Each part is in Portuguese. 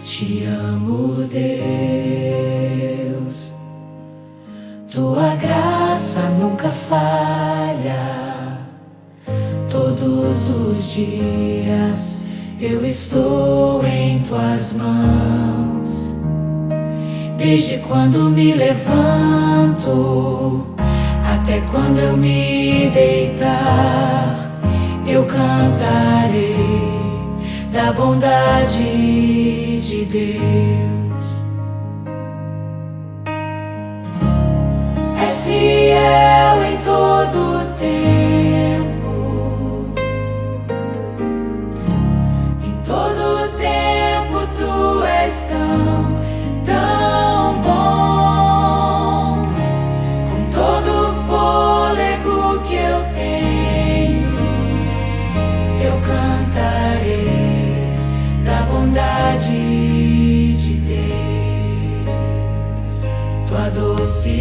Te amo, Deus. Tua graça nunca falha. Todos os dias eu estou em tuas mãos. Desde quando me levanto até quando eu me deitar, eu cantarei da bondade de Deus. És fiel em todo o tempo, em todo o tempo tu és tão bom. Com todo o fôlego que eu tenho, eu cantarei da bondade de Deus. Tua doce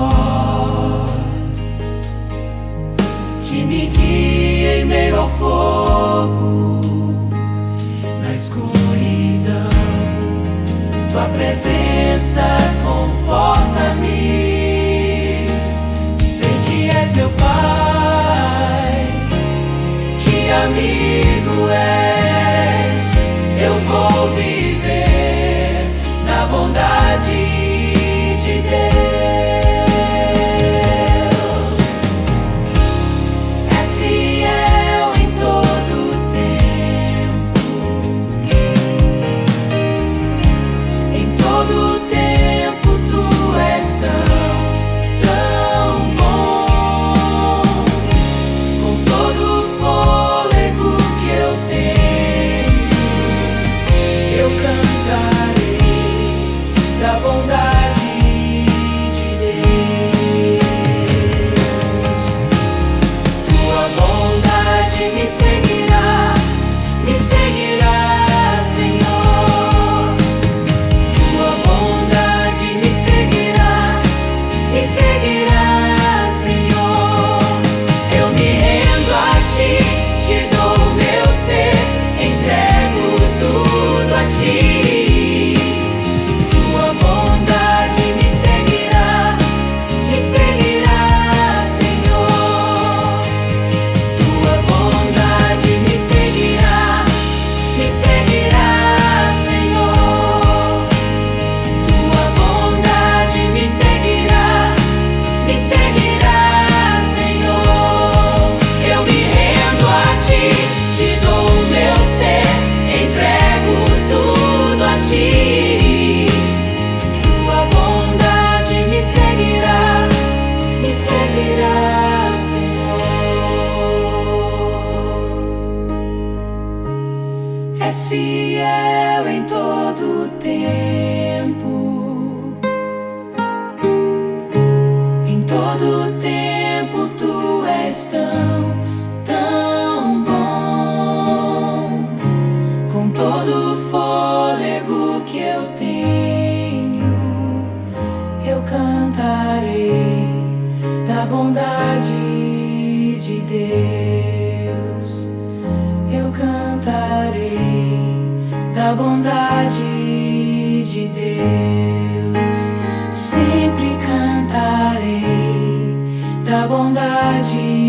voz que me guia em meio ao fogo, na escuridão, tua presença conforta-me. Sei que és meu Pai, que amigo és. Eu vou viver na bondade de Deus. És fiel em todo o tempo, em todo o tempo tu és tão bom. Com todo o fôlego que eu tenho, eu cantarei da bondade de Deus. Tua bondade me seguirá, Senhor. Tua bondade me seguirá, Senhor. Eu me rendo a ti, te dou o meu ser, entrego tudo a ti. Tua bondade me seguirá, Senhor. Tua bondade me seguirá, Senhor. Tua bondade me seguirá, Senhor. Eu me rendo a ti, te dou o meu ser, entrego tudo a ti. Tua bondade me seguirá, Senhor. És fiel em todo o tempo, em todo o tempo tu és tão bom. Com todo o fôlego que eu tenho, eu cantarei da bondade de Deus. Eu cantarei da bondade de Deus. Sempre cantarei da bondade